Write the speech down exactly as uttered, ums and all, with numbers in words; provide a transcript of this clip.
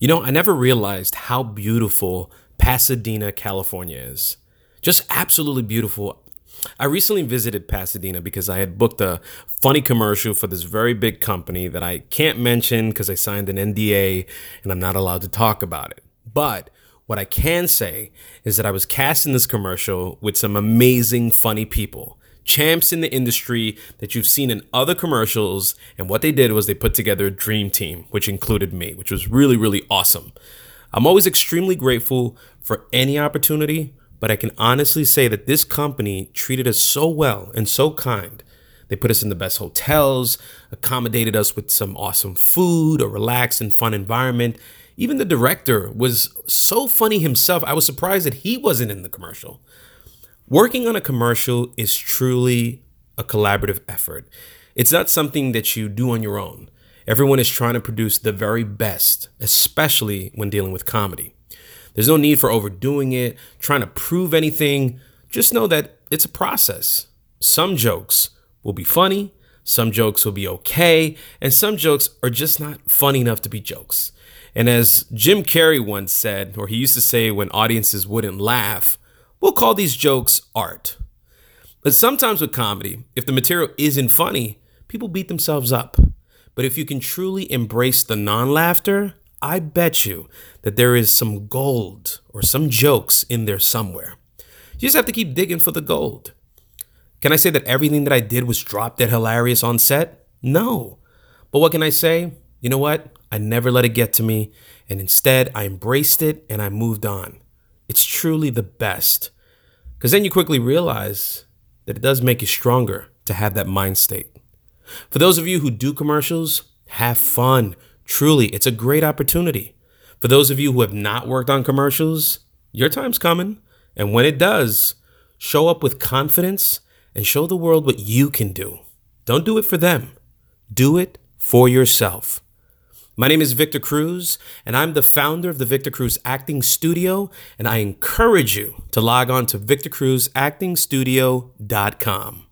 You know, I never realized how beautiful Pasadena, California is. Just absolutely beautiful. I recently visited Pasadena because I had booked a funny commercial for this very big company that I can't mention because I signed an N D A and I'm not allowed to talk about it. But what I can say is that I was cast in this commercial with some amazing, funny people. Champs in the industry that you've seen in other commercials. And what they did was they put together a dream team, which included me, which was really, really awesome. I'm always extremely grateful for any opportunity, but I can honestly say that this company treated us so well and so kind. They put us in the best hotels, accommodated us with some awesome food, a relaxed and fun environment. Even the director was so funny himself. I was surprised that he wasn't in the commercial. Working on a commercial is truly a collaborative effort. It's not something that you do on your own. Everyone is trying to produce the very best, especially when dealing with comedy. There's no need for overdoing it, trying to prove anything. Just know that it's a process. Some jokes will be funny, some jokes will be okay, and some jokes are just not funny enough to be jokes. And as Jim Carrey once said, or he used to say when audiences wouldn't laugh, we'll call these jokes art. But sometimes with comedy, if the material isn't funny, people beat themselves up. But if you can truly embrace the non-laughter, I bet you that there is some gold or some jokes in there somewhere. You just have to keep digging for the gold. Can I say that everything that I did was drop dead hilarious on set? No. But what can I say? You know what? I never let it get to me, and instead I embraced it and I moved on. It's truly the best. Because then you quickly realize that it does make you stronger to have that mind state. For those of you who do commercials, have fun. Truly, it's a great opportunity. For those of you who have not worked on commercials, your time's coming. And when it does, show up with confidence and show the world what you can do. Don't do it for them. Do it for yourself. My name is Victor Cruz, and I'm the founder of the Victor Cruz Acting Studio, and I encourage you to log on to victor cruz acting studio dot com.